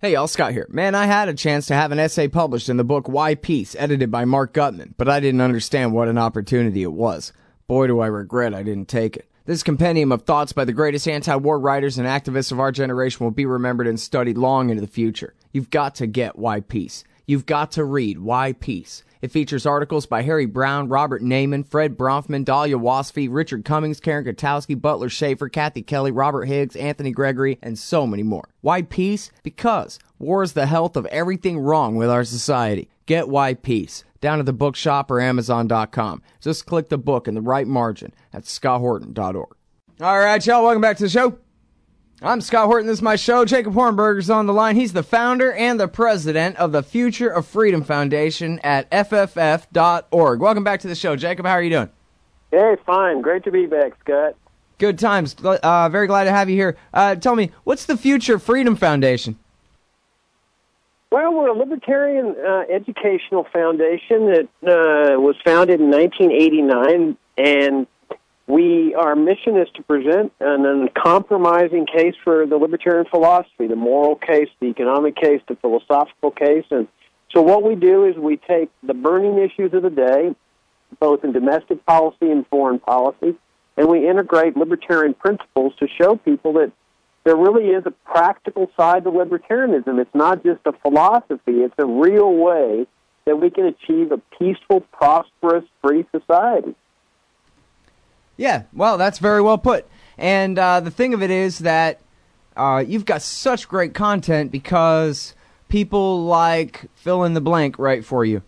Hey y'all, Scott here. Man, I had a chance to have an essay published in the book Why Peace, edited by Mark Gutman, but I didn't understand what an opportunity it was. Boy, do I regret I didn't take it. This compendium of thoughts by the greatest anti-war writers and activists of our generation will be remembered and studied long into the future. You've got to get Why Peace. You've got to read Why Peace. It features articles by Harry Brown, Robert Naiman, Fred Bronfman, Dahlia Wasfy, Richard Cummings, Karen Kotowski, Butler Schaefer, Kathy Kelly, Robert Higgs, Anthony Gregory, and so many more. Why Peace? Because war is the health of everything wrong with our society. Get Why Peace down at the bookshop or Amazon.com. Just click the book in the right margin at scotthorton.org. All right, y'all, welcome back to the show. I'm Scott Horton. This is my show. Jacob Hornberger's on the line. He's the founder and the president of the Future of Freedom Foundation at FFF.org. Welcome back to the show, Jacob. How are you doing? Hey, fine. Great to be back, Scott. Good times. Very glad to have you here. Tell me, what's the Future Freedom Foundation? Well, we're a libertarian educational foundation that was founded in 1989, and our mission is to present an uncompromising case for the libertarian philosophy, the moral case, the economic case, the philosophical case. And so what we do is we take the burning issues of the day, both in domestic policy and foreign policy, and we integrate libertarian principles to show people that there really is a practical side to libertarianism. It's not just a philosophy. It's a real way that we can achieve a peaceful, prosperous, free society. Yeah, well, that's very well put. And the thing of it is that you've got such great content because people like fill in the blank right for you.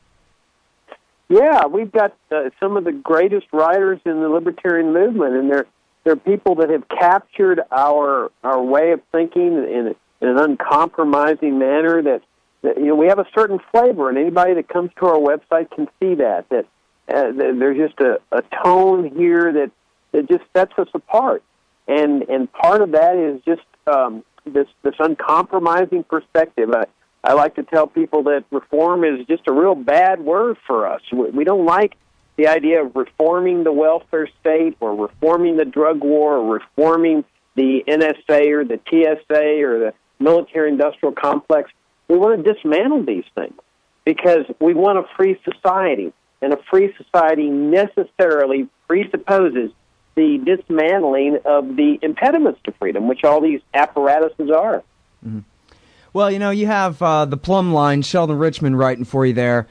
Yeah, we've got some of the greatest writers in the libertarian movement, and they're people that have captured our way of thinking in an uncompromising manner. That we have a certain flavor, and anybody that comes to our website can see that there's just a tone here that just sets us apart, and part of that is just this uncompromising perspective. I like to tell people that reform is just a real bad word for us. We don't like the idea of reforming the welfare state or reforming the drug war or reforming the NSA or the TSA or the military-industrial complex. We want to dismantle these things because we want a free society. And a free society necessarily presupposes the dismantling of the impediments to freedom, which all these apparatuses are. Mm-hmm. Well, you have the plumb line, Sheldon Richman writing for you there.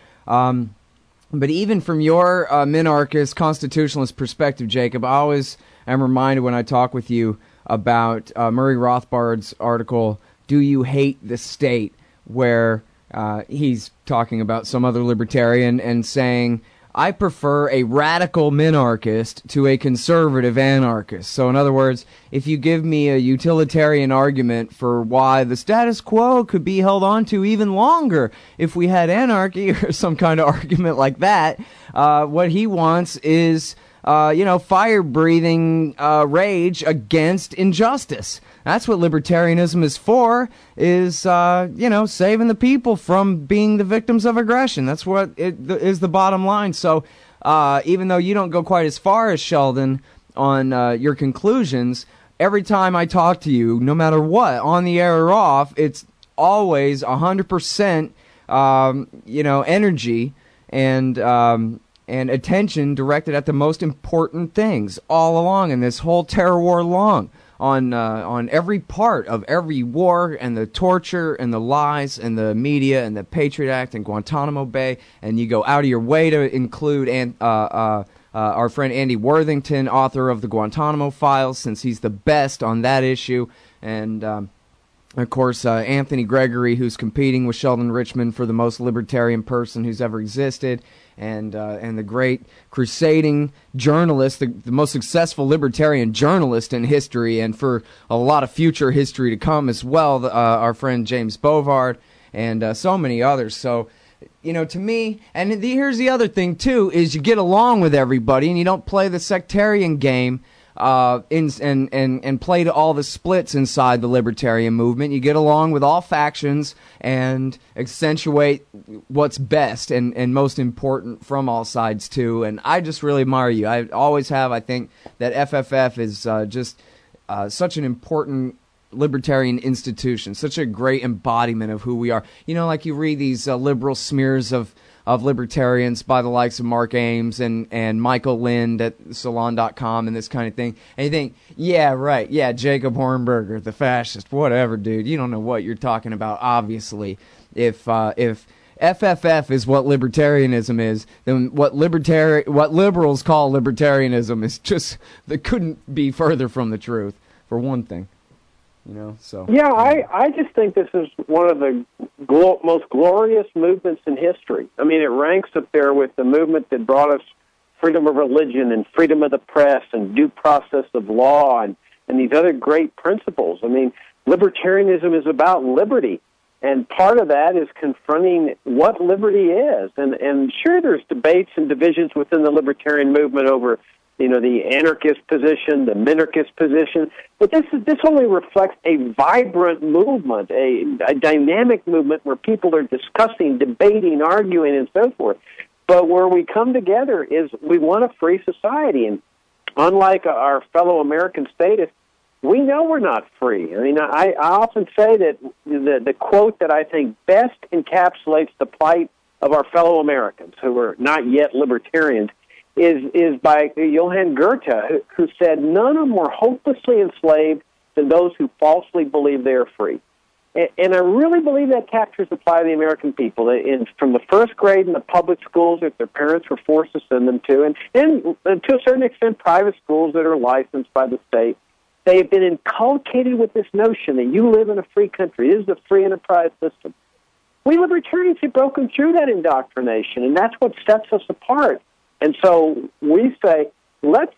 But even from your minarchist, constitutionalist perspective, Jacob, I always am reminded when I talk with you about Murray Rothbard's article, Do You Hate the State?, where he's talking about some other libertarian and saying, I prefer a radical minarchist to a conservative anarchist. So in other words, if you give me a utilitarian argument for why the status quo could be held on to even longer if we had anarchy or some kind of argument like that, what he wants is fire-breathing rage against injustice. That's what libertarianism is for, is, saving the people from being the victims of aggression. That's what is the bottom line. So even though you don't go quite as far as Sheldon on your conclusions, every time I talk to you, no matter what, on the air or off, it's always 100%, energy and attention directed at the most important things all along in this whole terror war long, on every part of every war and the torture and the lies and the media and the Patriot Act and Guantanamo Bay, and you go out of your way to include our friend Andy Worthington, author of the Guantanamo Files, since he's the best on that issue, and of course, Anthony Gregory, who's competing with Sheldon Richman for the most libertarian person who's ever existed, and the great crusading journalist, the most successful libertarian journalist in history, and for a lot of future history to come as well, our friend James Bovard, and so many others. So, to me, and here's the other thing, too, is you get along with everybody, and you don't play the sectarian game, and play to all the splits inside the libertarian movement. You get along with all factions and accentuate what's best and most important from all sides too. And I just really admire you. I always have. I think that FFF is just such an important libertarian institution, such a great embodiment of who we are. You know, like you read these liberal smears of libertarians by the likes of Mark Ames and Michael Lind at Salon.com and this kind of thing. And you think, yeah, right, yeah, Jacob Hornberger, the fascist, whatever, dude. You don't know what you're talking about, obviously. If FFF is what libertarianism is, then what liberals call libertarianism is just, that couldn't be further from the truth, for one thing. You know, so yeah, I just think this is one of the most glorious movements in history. I mean, it ranks up there with the movement that brought us freedom of religion and freedom of the press and due process of law and these other great principles. I mean, libertarianism is about liberty, and part of that is confronting what liberty is. And sure, there's debates and divisions within the libertarian movement over, you know, the anarchist position, the minarchist position. But this only reflects a vibrant movement, a dynamic movement where people are discussing, debating, arguing, and so forth. But where we come together is we want a free society. And unlike our fellow American statists, we know we're not free. I mean, I often say that the quote that I think best encapsulates the plight of our fellow Americans who are not yet libertarians is by Johann Goethe, who said, none are more hopelessly enslaved than those who falsely believe they are free. And I really believe that captures the plight of the American people. From the first grade in the public schools that their parents were forced to send them to, and to a certain extent private schools that are licensed by the state, they have been inculcated with this notion that you live in a free country. It is a free enterprise system. We libertarians have broken through that indoctrination, and that's what sets us apart. And so we say, let's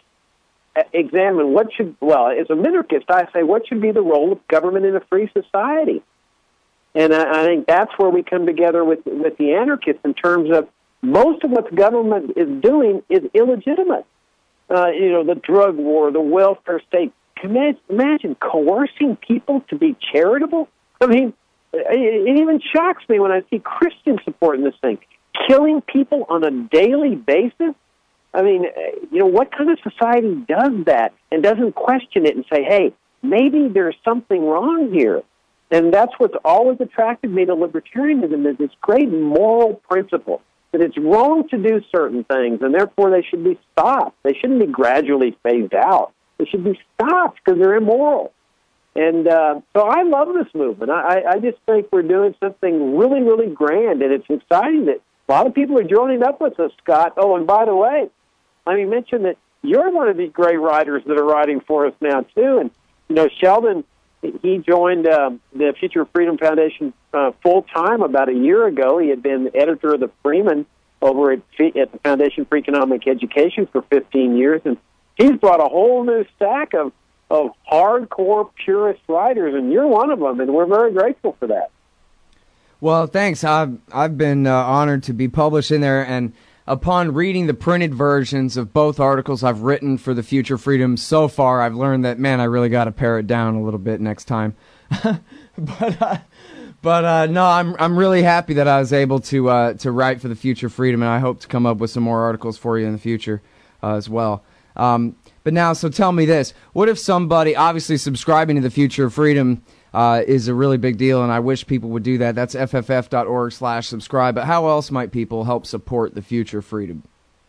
examine as a minarchist, I say, what should be the role of government in a free society? And I think that's where we come together with the anarchists in terms of most of what the government is doing is illegitimate. The drug war, the welfare state. Can you imagine coercing people to be charitable? I mean, it even shocks me when I see Christians supporting this thing. Killing people on a daily basis? I mean, what kind of society does that and doesn't question it and say, hey, maybe there's something wrong here? And that's what's always attracted me to libertarianism, is this great moral principle that it's wrong to do certain things, and therefore they should be stopped. They shouldn't be gradually phased out. They should be stopped because they're immoral. And so I love this movement. I just think we're doing something really, really grand, and it's exciting that a lot of people are joining up with us, Scott. Oh, and by the way, let me mention that you're one of these great writers that are writing for us now, too. And, Sheldon, he joined the Future of Freedom Foundation full-time about a year ago. He had been editor of the Freeman over at the Foundation for Economic Education for 15 years, and he's brought a whole new stack of hardcore purist writers, and you're one of them, and we're very grateful for that. Well, thanks. I've been honored to be published in there, and upon reading the printed versions of both articles I've written for the Future Freedom so far, I've learned that, man, I really got to pare it down a little bit next time. But no, I'm really happy that I was able to write for the Future Freedom, and I hope to come up with some more articles for you in the future as well. But now, so tell me this: what if somebody, obviously, subscribing to the Future of Freedom is a really big deal, and I wish people would do that. That's fff.org/subscribe. But how else might people help support the Future of Freedom?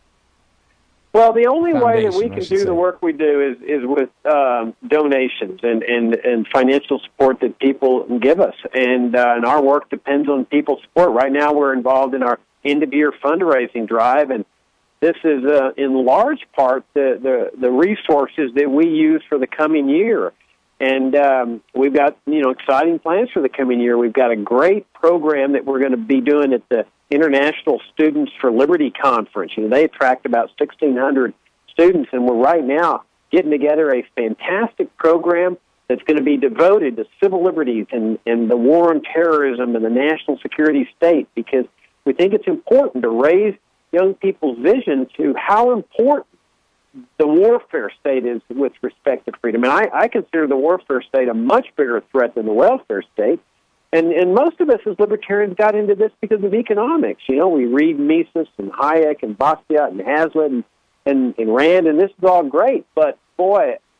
Well, the only way that we can do the work we do is with donations and financial support that people give us. And our work depends on people's support. Right now we're involved in our end-of-year fundraising drive, and this is in large part the resources that we use for the coming year. And we've got exciting plans for the coming year. We've got a great program that we're going to be doing at the International Students for Liberty Conference. They attract about 1,600 students, and we're right now getting together a fantastic program that's going to be devoted to civil liberties and the war on terrorism and the national security state, because we think it's important to raise young people's vision to how important the warfare state is with respect to freedom. And I consider the warfare state a much bigger threat than the welfare state. And most of us as libertarians got into this because of economics. We read Mises and Hayek and Bastiat and Hazlitt and Rand, and this is all great. But, boy,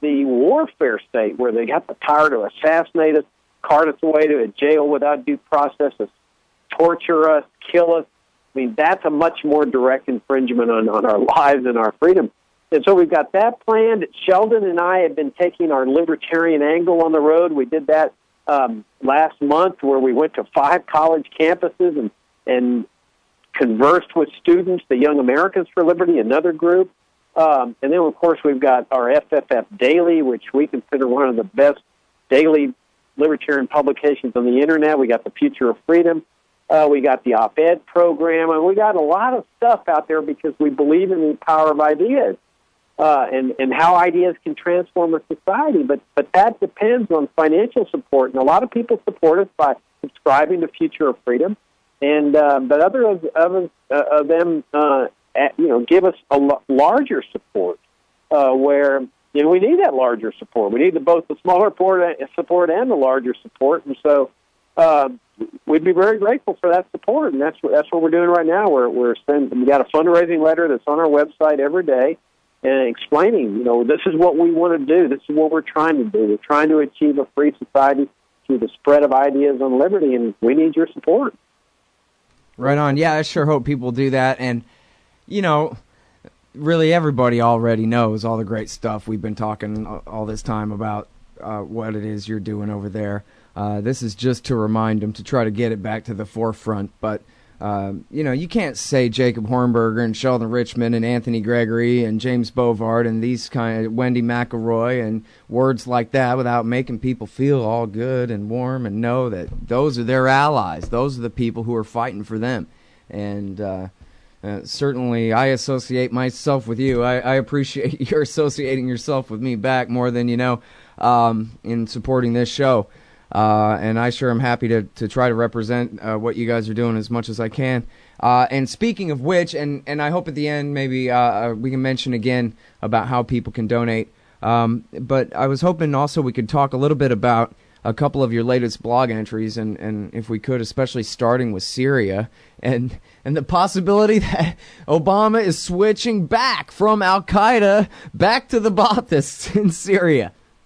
the warfare state where they got the power to assassinate us, cart us away to a jail without due process, torture us, kill us. I mean, that's a much more direct infringement on our lives and our freedom. And so we've got that planned. Sheldon and I have been taking our libertarian angle on the road. We did that last month where we went to 5 college campuses and conversed with students, the Young Americans for Liberty, another group. And then, of course, we've got our FFF Daily, which we consider one of the best daily libertarian publications on the Internet. We got the Future of Freedom. We got the op-ed program. And we got a lot of stuff out there because we believe in the power of ideas and how ideas can transform a society. But that depends on financial support. And a lot of people support us by subscribing to Future of Freedom. And but other of them, give us a larger support where we need that larger support. We need both the smaller support and the larger support. And so we'd be very grateful for that support. And that's what we're doing right now. We got a fundraising letter that's on our website every day, and explaining, this is what we want to do. This is what we're trying to do. We're trying to achieve a free society through the spread of ideas on liberty, and we need your support. Right on. Yeah, I sure hope people do that. And, really everybody already knows all the great stuff we've been talking all this time about what it is you're doing over there. This is just to remind them to try to get it back to the forefront. But, you can't say Jacob Hornberger and Sheldon Richman and Anthony Gregory and James Bovard and these kind of Wendy McElroy and words like that without making people feel all good and warm and know that those are their allies. Those are the people who are fighting for them. And certainly I associate myself with you. I appreciate your associating yourself with me back more than you know in supporting this show. And I sure am happy to try to represent what you guys are doing as much as I can. And speaking of which, and I hope at the end maybe we can mention again about how people can donate. But I was hoping also we could talk a little bit about a couple of your latest blog entries, and if we could, especially starting with Syria, and the possibility that Obama is switching back from Al-Qaeda back to the Baathists in Syria.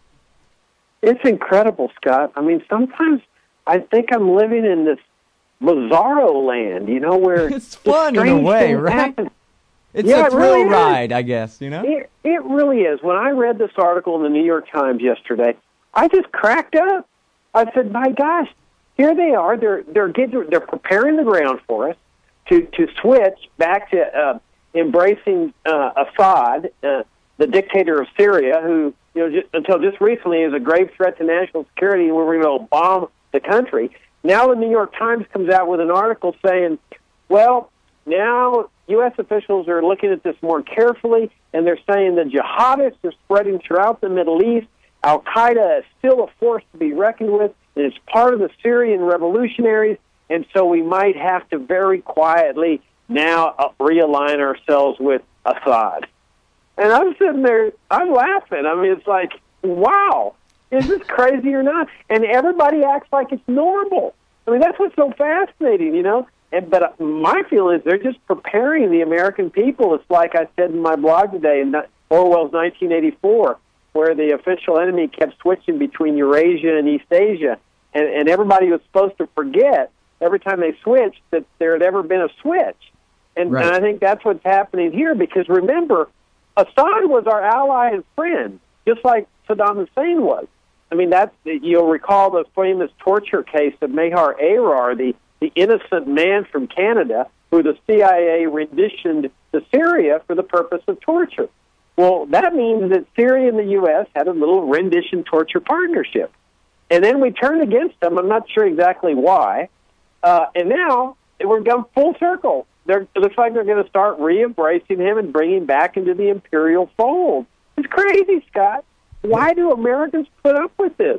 It's incredible, Scott. I mean, sometimes I think I'm living in this bizarro land, where it's fun in a way, right? Happen. It's a thrill really ride, I guess, It really is. When I read this article in the New York Times yesterday, I just cracked up. I said, "My gosh, here they are. They're preparing the ground for us to switch back to embracing Assad, the dictator of Syria, who until just recently is a grave threat to national security, and we're going to bomb the country." Now the New York Times comes out with an article saying, "Well, now U.S. officials are looking at this more carefully, and they're saying the jihadists are spreading throughout the Middle East. Al-Qaeda is still a force to be reckoned with, and it's part of the Syrian revolutionaries, and so we might have to very quietly now realign ourselves with Assad." And I'm sitting there, I'm laughing. I mean, it's like, wow, is this crazy or not? And everybody acts like it's normal. I mean, that's what's so fascinating, But my feeling is they're just preparing the American people. It's like I said in my blog today in Orwell's 1984, where the official enemy kept switching between Eurasia and East Asia. And everybody was supposed to forget every time they switched that there had ever been a switch. And, right. And I think that's what's happening here, because remember, Assad was our ally and friend, just like Saddam Hussein was. I mean, you'll recall the famous torture case of Mahar Arar, the innocent man from Canada who the CIA renditioned to Syria for the purpose of torture. Well, that means that Syria and the U.S. had a little rendition torture partnership. And then we turned against them. I'm not sure exactly why. And now we're going full circle. It looks like they're going to start re-embracing him and bringing back into the imperial fold. It's crazy, Scott. Why do Americans put up with this?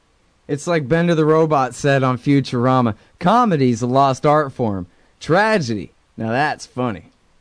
It's like Bender the Robot said on Futurama, comedy's a lost art form. Tragedy, now that's funny.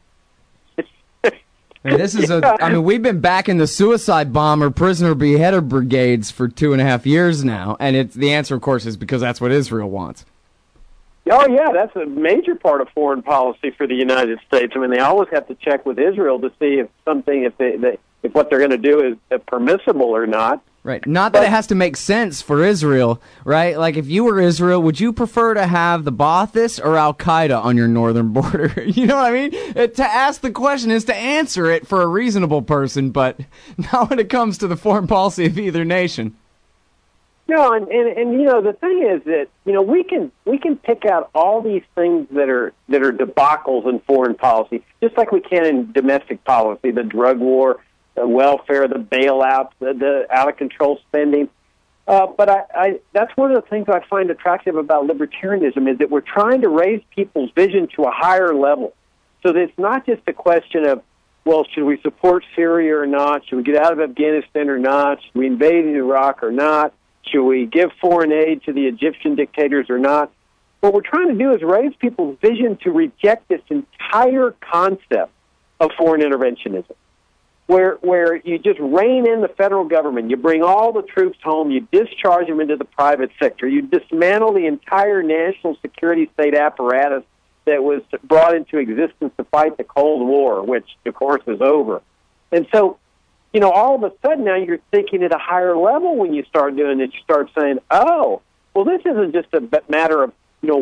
We've been back in the suicide bomber, prisoner beheader brigades for 2.5 years now, and the answer, of course, is because that's what Israel wants. Oh, yeah, that's a major part of foreign policy for the United States. I mean, they always have to check with Israel to see if if what they're going to do is permissible or not. Right. Not that it has to make sense for Israel, right? Like, if you were Israel, would you prefer to have the Ba'athists or Al-Qaeda on your northern border? You know what I mean? To ask the question is to answer it for a reasonable person, but not when it comes to the foreign policy of either nation. No, and the thing is that we can pick out all these things that are debacles in foreign policy, just like we can in domestic policy, the drug war, the welfare, the bailouts, the out of control spending. But I that's one of the things I find attractive about libertarianism is that we're trying to raise people's vision to a higher level, so that it's not just a question of, well, should we support Syria or not? Should we get out of Afghanistan or not? Should we invade Iraq or not? Should we give foreign aid to the Egyptian dictators or not? What we're trying to do is raise people's vision to reject this entire concept of foreign interventionism, where you just rein in the federal government, you bring all the troops home, you discharge them into the private sector, you dismantle the entire national security state apparatus that was brought into existence to fight the Cold War, which, of course, is over. And so, all of a sudden now you're thinking at a higher level when you start doing it. You start saying, oh, well, this isn't just a matter of,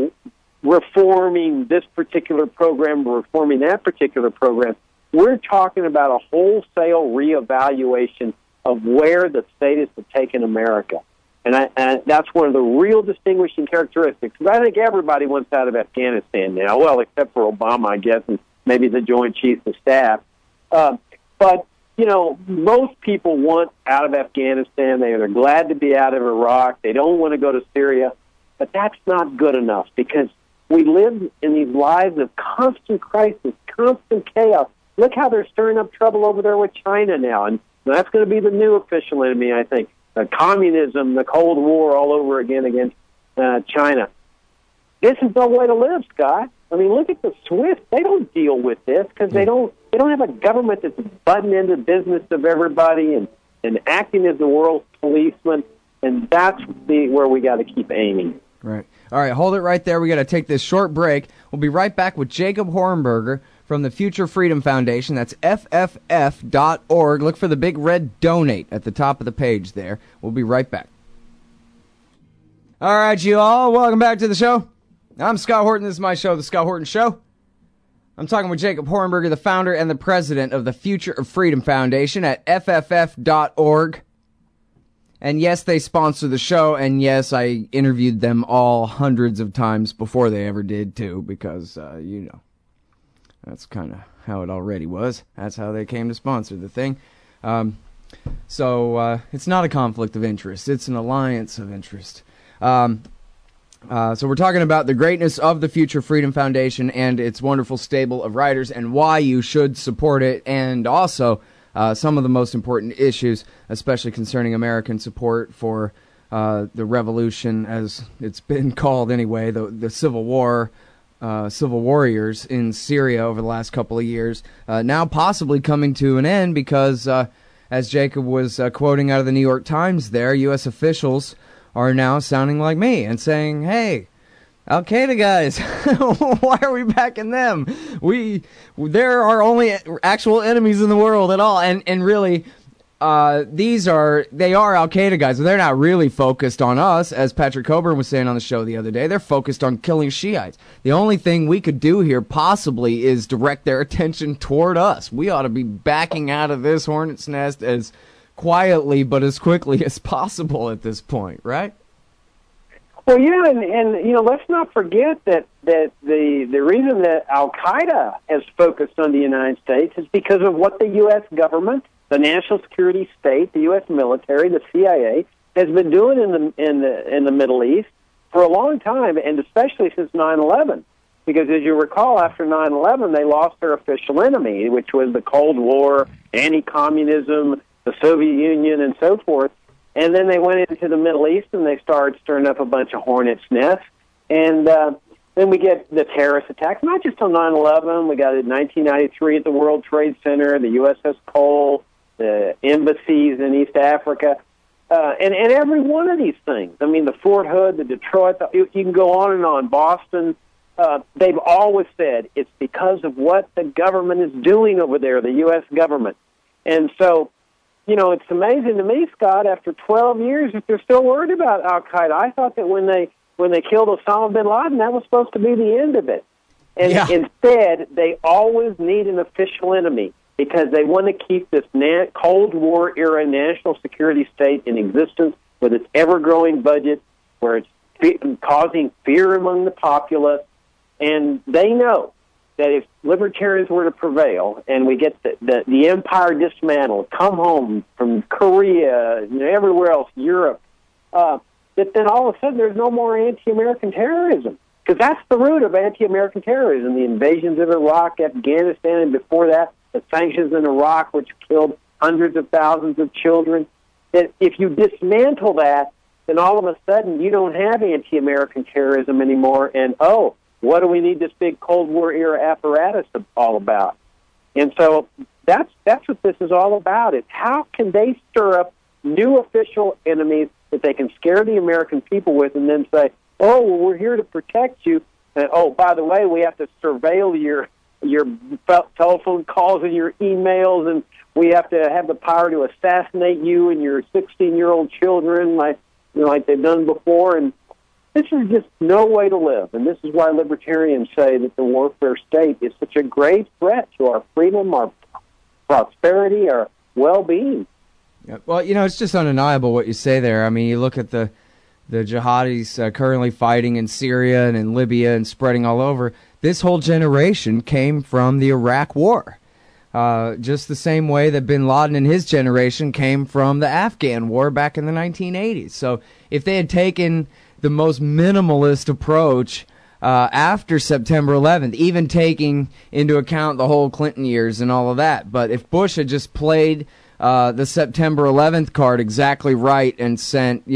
reforming this particular program, reforming that particular program. We're talking about a wholesale reevaluation of where the state is to take in America. And that's one of the real distinguishing characteristics. I think everybody wants out of Afghanistan now, well, except for Obama, I guess, and maybe the Joint Chiefs of Staff. But most people want out of Afghanistan. They're glad to be out of Iraq. They don't want to go to Syria. But that's not good enough, because we live in these lives of constant crisis, constant chaos. Look how they're stirring up trouble over there with China now. And that's going to be the new official enemy, I think. Communism, the Cold War all over again against China. This is no way to live, Scott. I mean, look at the Swiss. They don't deal with this because they don't have a government that's butting into the business of everybody and acting as the world's policeman. And that's where we got to keep aiming. Right. All right, hold it right there. We got to take this short break. We'll be right back with Jacob Hornberger from the Future Freedom Foundation. That's FFF.org. Look for the big red donate at the top of the page there. We'll be right back. All right, you all. Welcome back to the show. I'm Scott Horton. This is my show, The Scott Horton Show. I'm talking with Jacob Hornberger, the founder and the president of the Future of Freedom Foundation at FFF.org. And yes, they sponsor the show, and yes, I interviewed them all hundreds of times before they ever did, too, because, that's kind of how it already was. That's how they came to sponsor the thing. So it's not a conflict of interest. It's an alliance of interest. So we're talking about the greatness of the Future Freedom Foundation and its wonderful stable of writers and why you should support it, and also some of the most important issues, especially concerning American support for the revolution, as it's been called anyway, the Civil War, civil warriors in Syria over the last couple of years, now possibly coming to an end because, as Jacob was quoting out of the New York Times there, U.S. officials are now sounding like me and saying, hey, Al-Qaeda guys, why are we backing them? There are only actual enemies in the world at all. And really, they are Al-Qaeda guys. They're not really focused on us, as Patrick Coburn was saying on the show the other day. They're focused on killing Shiites. The only thing we could do here possibly is direct their attention toward us. We ought to be backing out of this hornet's nest as quietly but as quickly as possible at this point, right? Well, yeah, and let's not forget that the reason that Al-Qaeda has focused on the United States is because of what the U.S. government, the national security state, the U.S. military, the CIA has been doing in the Middle East for a long time, and especially since 9/11. Because as you recall, after 9/11, they lost their official enemy, which was the Cold War, anti-communism, the Soviet Union, and so forth. And then they went into the Middle East and they started stirring up a bunch of hornets' nests. And then we get the terrorist attacks, not just on 9/11. We got it in 1993 at the World Trade Center, the USS Cole, the embassies in East Africa, and every one of these things. I mean, the Fort Hood, the Detroit, you can go on and on, Boston. They've always said it's because of what the government is doing over there, the U.S. government. And so, it's amazing to me, Scott, after 12 years, that they're still worried about al-Qaeda. I thought that when they killed Osama bin Laden, that was supposed to be the end of it. And instead, they always need an official enemy because they want to keep this Cold War-era national security state in existence with its ever-growing budget, where it's causing fear among the populace. And they know that if libertarians were to prevail and we get the empire dismantled, come home from Korea, everywhere else, Europe, that then all of a sudden there's no more anti-American terrorism. Because that's the root of anti-American terrorism, the invasions of Iraq, Afghanistan, and before that, the sanctions in Iraq, which killed hundreds of thousands of children. That if you dismantle that, then all of a sudden you don't have anti-American terrorism anymore, and what do we need this big Cold War-era apparatus all about? And so that's what this is all about. It's how can they stir up new official enemies that they can scare the American people with and then say, we're here to protect you. And, by the way, we have to surveil your telephone calls and your emails, and we have to have the power to assassinate you and your 16-year-old children like they've done before. And this is just no way to live, and this is why libertarians say that the warfare state is such a grave threat to our freedom, our prosperity, our well-being. Yeah. Well, it's just undeniable what you say there. I mean, you look at the jihadis currently fighting in Syria and in Libya and spreading all over. This whole generation came from the Iraq War, just the same way that bin Laden and his generation came from the Afghan War back in the 1980s. So if they had taken the most minimalist approach after September 11th, even taking into account the whole Clinton years and all of that. But if Bush had just played the September 11th card exactly right and sent,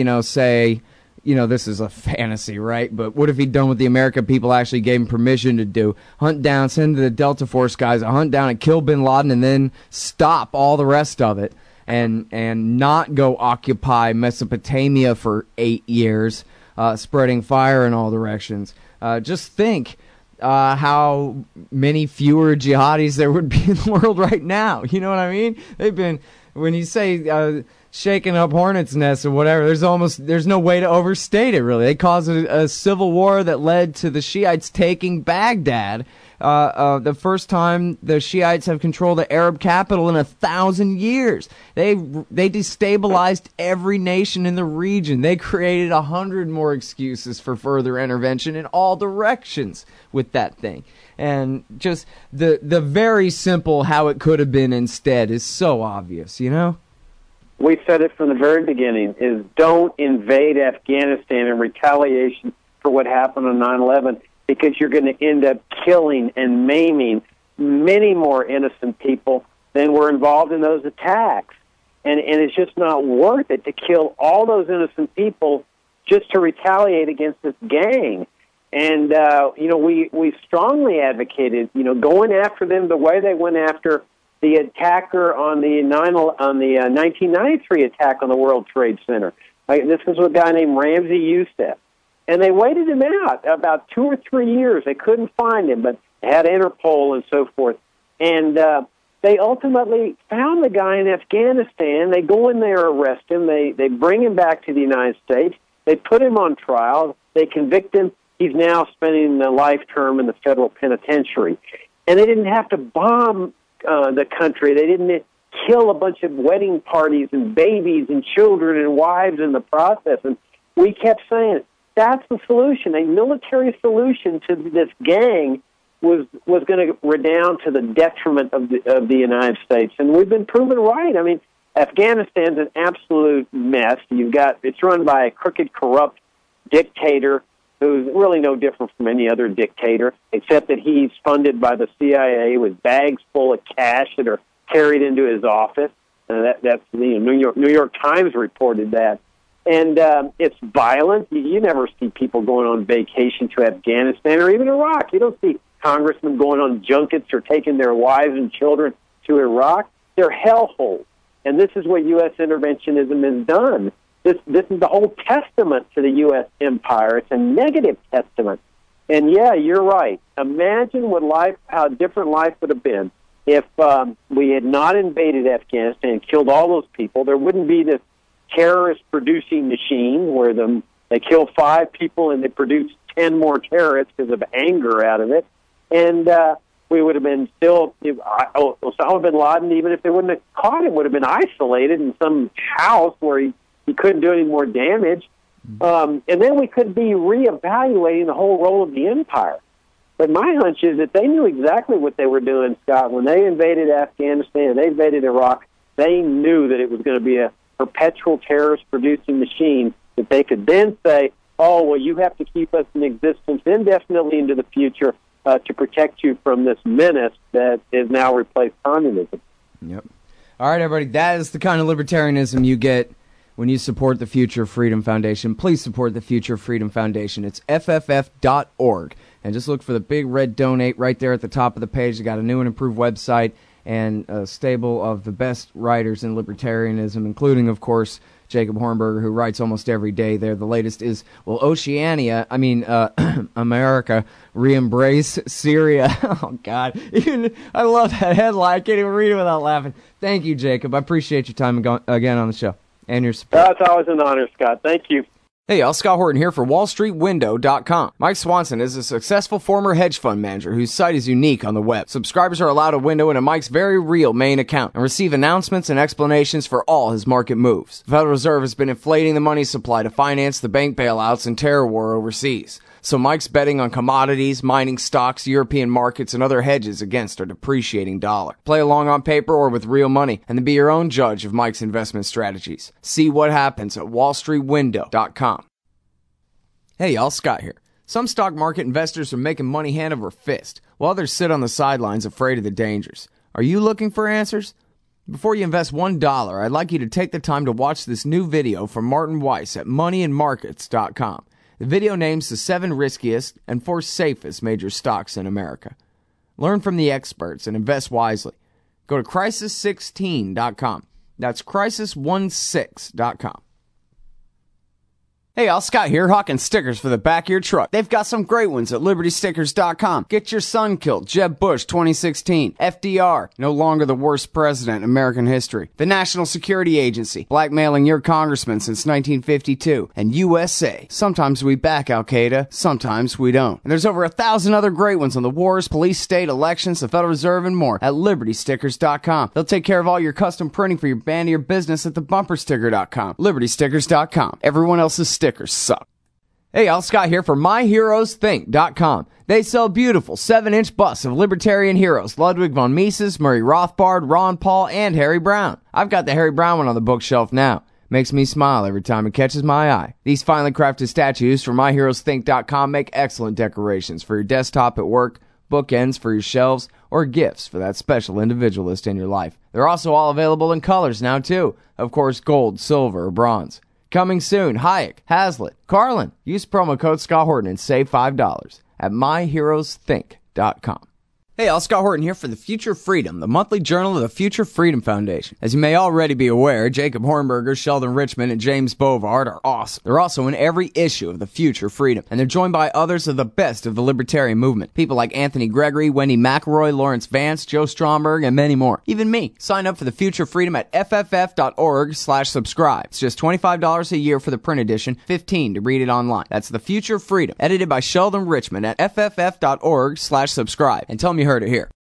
this is a fantasy, right? But what if he'd done what the American people actually gave him permission to do? Hunt down, send the Delta Force guys, hunt down and kill bin Laden and then stop all the rest of it and not go occupy Mesopotamia for 8 years. Spreading fire in all directions. Just think how many fewer jihadis there would be in the world right now. You know what I mean? They've been, when you say shaking up hornets' nests or whatever, there's no way to overstate it, really. They caused a civil war that led to the Shiites taking Baghdad. The first time the Shiites have controlled the Arab capital in 1,000 years. They destabilized every nation in the region. They created 100 more excuses for further intervention in all directions with that thing. And just the very simple how it could have been instead is so obvious, We said it from the very beginning, is don't invade Afghanistan in retaliation for what happened on 9/11. Because you're going to end up killing and maiming many more innocent people than were involved in those attacks. And it's just not worth it to kill all those innocent people just to retaliate against this gang. And, we strongly advocated, going after them the way they went after the attacker on the 1993 attack on the World Trade Center. This was a guy named Ramzi Youssef. And they waited him out about 2 or 3 years. They couldn't find him, but they had Interpol and so forth. And they ultimately found the guy in Afghanistan. They go in there, arrest him. They bring him back to the United States. They put him on trial. They convict him. He's now spending a life term in the federal penitentiary. And they didn't have to bomb the country. They didn't kill a bunch of wedding parties and babies and children and wives in the process. And we kept saying, that's the solution. A military solution to this gang was going to redound to the detriment of the United States, and we've been proven right. I mean, Afghanistan's an absolute mess. It's run by a crooked, corrupt dictator who's really no different from any other dictator, except that he's funded by the CIA with bags full of cash that are carried into his office. That's New York Times reported that. And it's violent. You never see people going on vacation to Afghanistan or even Iraq. You don't see congressmen going on junkets or taking their wives and children to Iraq. They're hellholes. And this is what U.S. interventionism has done. This is the whole testament to the U.S. empire. It's a negative testament. And, yeah, you're right. Imagine how different life would have been if we had not invaded Afghanistan and killed all those people, there wouldn't be this terrorist-producing machine where they kill 5 people and they produce 10 more terrorists because of anger out of it. And we would have been still, Osama bin Laden, even if they wouldn't have caught him, would have been isolated in some house where he couldn't do any more damage. And then we could be reevaluating the whole role of the empire. But my hunch is that they knew exactly what they were doing, Scott. When they invaded Afghanistan, they invaded Iraq, they knew that it was going to be a perpetual terrorist-producing machine that they could then say, oh, well, you have to keep us in existence indefinitely into the future to protect you from this menace that is now replaced communism. Yep. All right, everybody, that is the kind of libertarianism you get when you support the Future Freedom Foundation. Please support the Future Freedom Foundation. It's FFF.org. And just look for the big red donate right there at the top of the page. They got a new and improved website and a stable of the best writers in libertarianism, including, of course, Jacob Hornberger, who writes almost every day there. The latest is, America re-embrace Syria. Oh, God. I love that headline. I can't even read it without laughing. Thank you, Jacob. I appreciate your time again on the show and your support. That's always an honor, Scott. Thank you. Hey, y'all, Scott Horton here for WallStreetWindow.com. Mike Swanson is a successful former hedge fund manager whose site is unique on the web. Subscribers are allowed a window into Mike's very real main account and receive announcements and explanations for all his market moves. The Federal Reserve has been inflating the money supply to finance the bank bailouts and terror war overseas. So Mike's betting on commodities, mining stocks, European markets, and other hedges against a depreciating dollar. Play along on paper or with real money, and then be your own judge of Mike's investment strategies. See what happens at WallStreetWindow.com. Hey y'all, Scott here. Some stock market investors are making money hand over fist, while others sit on the sidelines afraid of the dangers. Are you looking for answers? Before you invest $1, I'd like you to take the time to watch this new video from Martin Weiss at moneyandmarkets.com. The video names the 7 riskiest and 4 safest major stocks in America. Learn from the experts and invest wisely. Go to crisis16.com. That's crisis16.com. Hey, y'all, Scott here, hawking stickers for the back of your truck. They've got some great ones at libertystickers.com. Get your son killed, Jeb Bush 2016. FDR, no longer the worst president in American history. The National Security Agency, blackmailing your congressman since 1952. And USA, sometimes we back Al-Qaeda, sometimes we don't. And there's over 1,000 other great ones on the wars, police, state, elections, the Federal Reserve, and more at libertystickers.com. They'll take care of all your custom printing for your band or your business at thebumpersticker.com. libertystickers.com. Everyone else's stickers suck. Hey, y'all, Scott here for MyHeroesThink.com. They sell beautiful 7-inch busts of libertarian heroes Ludwig von Mises, Murray Rothbard, Ron Paul, and Harry Brown. I've got the Harry Brown one on the bookshelf now. Makes me smile every time it catches my eye. These finely crafted statues from MyHeroesThink.com make excellent decorations for your desktop at work, bookends for your shelves, or gifts for that special individualist in your life. They're also all available in colors now, too. Of course, gold, silver, or bronze. Coming soon, Hayek, Hazlitt, Carlin. Use promo code Scott Horton and save $5 at MyHeroesThink.com. Hey, all, Scott Horton here for the Future Freedom, the monthly journal of the Future Freedom Foundation. As you may already be aware, Jacob Hornberger, Sheldon Richman, and James Bovard are awesome. They're also in every issue of the Future Freedom, and they're joined by others of the best of the libertarian movement. People like Anthony Gregory, Wendy McElroy, Lawrence Vance, Joe Stromberg, and many more. Even me. Sign up for the Future Freedom at FFF.org/subscribe. It's just $25 a year for the print edition, $15 to read it online. That's the Future Freedom, edited by Sheldon Richman at FFF.org/subscribe. And tell me you heard it here.